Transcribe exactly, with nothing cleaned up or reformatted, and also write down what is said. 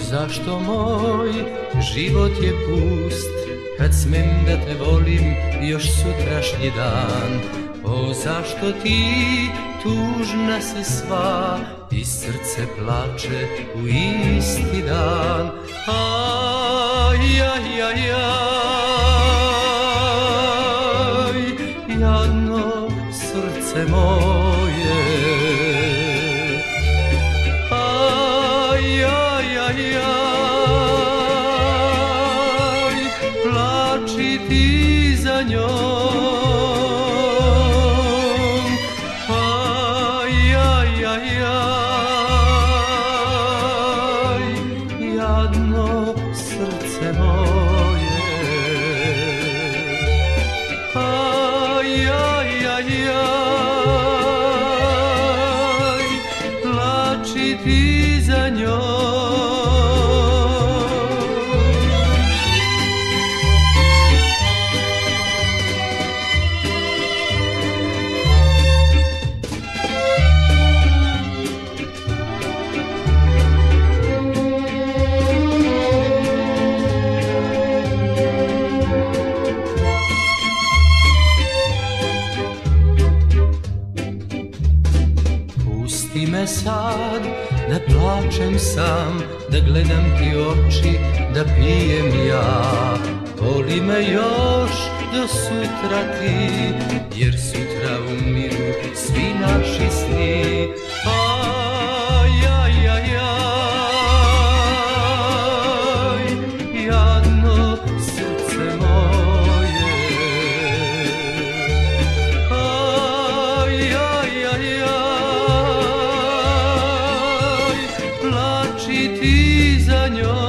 zašto moj život je pust, kad smem da te volim još sutrašnji dan? O, zašto ti tužna si sva i srce plače u isti dan? Aj, aj, aj, aj, jadno srce moje. Aj, aj, aj, aj, plači ti za njom. Aj, aj, aj, aj, jadno srce moje. Aj, aj, aj, aj, plači ti za njom. Pusti me sad da plačem sam, da gledam ti oči, da pijem ja. Voli me još do sutra ti, jer sutra umiru svi naši sni. Aj, aj, aj, aj, jadno srce moje. Aj, aj, aj, aj, plači ti za njom.